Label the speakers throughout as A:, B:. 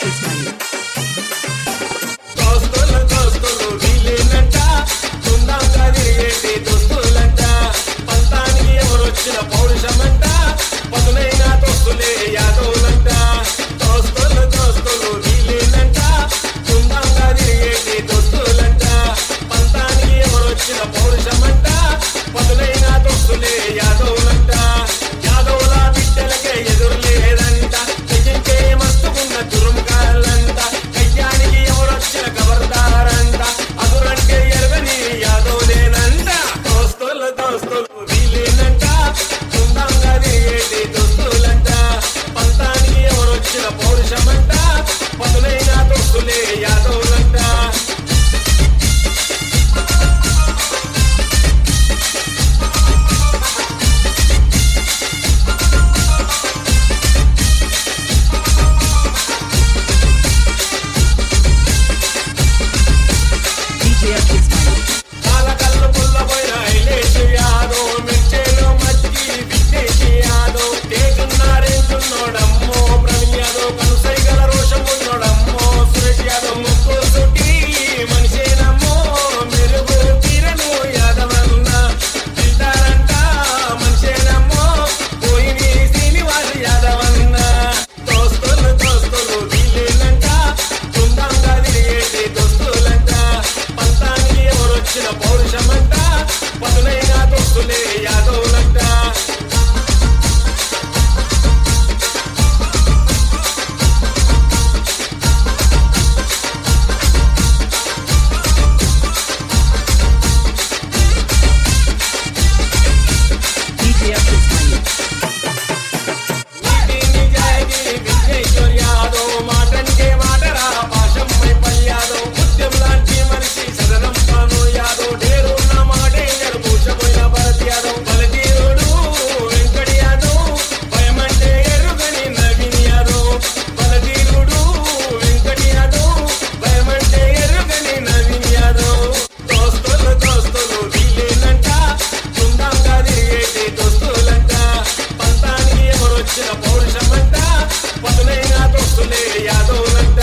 A: Ismail.
B: దోస్తులు దోస్తులు వీళ్ళేనంట తుందంగా తిరిగేటి దోస్తులంట పంతానికి ఎవరొచ్చిన పౌరుషమంట పదునైన దోస్తులే యాదవులంట దోస్తులు దోస్తులు వీళ్ళేనంట తుందంగా తిరిగేటి దోస్తులంట పంతానికి ఎవరొచ్చిన పౌరుషమంట పదునైన దోస్తులే యాదవులంట యాదవుల బిడ్డలకే ఎదురు లేదంట తెగించే మస్తుకున్న తురుముకాలంట కయ్యానికి ఎవరొచ్చిన ఖబర్దారంట అదురంటే ఎరగని యాదవులేనంట దోస్తులు దోస్తులు వీళ్ళేనంట తుందంగా తిరిగేటి దోస్తులంట పంతానికి ఎవరొచ్చిన పౌరుషమంట పదునైన దోస్తులే యాదవులంట
A: DJ Ismail.
B: కాలకల్లు పుల్లబోయిన ఐలేషు యాదో మిర్చేలో మజ్జి విఘ్నేష్ యాదో తేజున్నారేంచున్నోడమ్మో ప్రవీణ్ యాదవ్ కనుసైగల రోషం ఉన్నోడమ్మో సురేష్ యాదవ్ ముక్కు సుటి మనిషేనమ్మో మెరుగు కిరణు యాదవన్న తింటారంట మనిషేనమ్మో పోయిని శ్రీనివాస్ యాదవన్న దోస్తులు దోస్తులు వీళ్ళేనంట తుందంగా తిరిగేటి దోస్తులంట పంతానికి ఎవరొచ్చిన పౌరుషమంట పదునైన దోస్తులే యాదవులంట
A: DJ Ismail.
B: నీతి నిజాయితీ విఘ్నేశ్వర్ యాదవ్ మాటంటే మాటరా భాషమ్మై పల్యాదవ్ ముత్యం లాంటి మనిషి సదనం పాను యాదవ్ డేరున్న మాటే మూసపోయిన భరత్ యాదవ్ బలతీరుడు వెంకటి యాదవ్ భయమంటే ఎరుగని నవీన్ యాదవ్ బలతీరుడు వెంకటి యాదవ్ భయమంటే ఎరుగని నవీన్ యాదవ్ దోస్తులు దోస్తులు వీళ్ళేనంట తుందంగా తిరిగేటి దోస్తులంట పంతానికి ఎవరొచ్చిన పౌరుషమంట పదునైన దోస్తులే యాదవులంట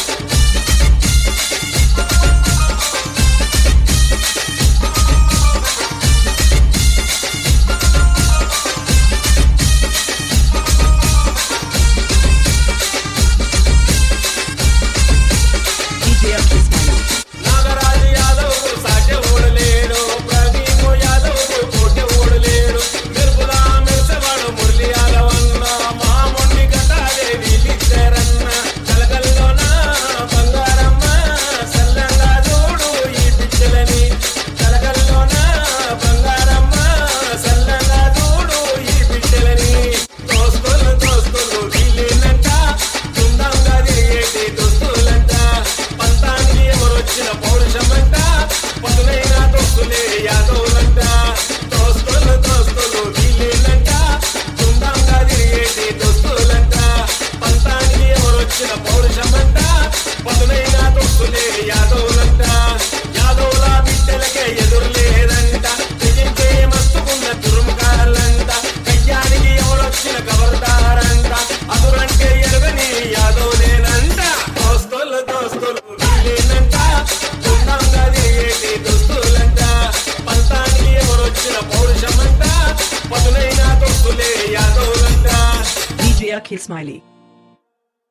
A: DJ Ismail.
B: నాగరాజు యాదవ్ సాధ్య ఓడలేడు ప్రదీప్ యాదవ్ కోటె ఓడలేడు మెరుపులా మెరిసేవాడు మురళి యాదవ్ అన్న మా మొండి గతాలే వీళ్ళిద్దరన్న కలకల్లోన బంగారమ్మ సల్లంగా చూడు ఈ పిచ్చలని కలకల్లోన బంగారమ్మ సల్లంగా చూడు ఈ పిచ్చలని దోస్తులు దోస్తులు వీళ్ళేనంట తుందంగా తిరిగేటి దోస్తులంట పంతానికి ఎవరొచ్చిన పౌరుషమంట పదునైన దోస్తులే యాదవులంట దోస్తులు దోస్తులు వీళ్ళేనంట తుందంగా తిరిగేటి దోస్తులంట పంతానికి ఎవరొచ్చిన పౌరుషమంట పదునైన దోస్తులే యాదవులంట యాదవుల బిడ్డలకే ఎదురు లేదంట తెగించే మస్తుకున్న తురుముకాలంట కయ్యానికి ఎవరొచ్చిన ఖబర్దారంట అదురంటే ఎరగని యాదవులేనంట దోస్తులు దోస్తులు వీళ్ళేనంట తుందంగా తిరిగేటి దోస్తులంట పంతానికి ఎవరొచ్చిన పౌరుషమంట పదునైన దోస్తులే యాదవులంట
A: DJ Ismaili.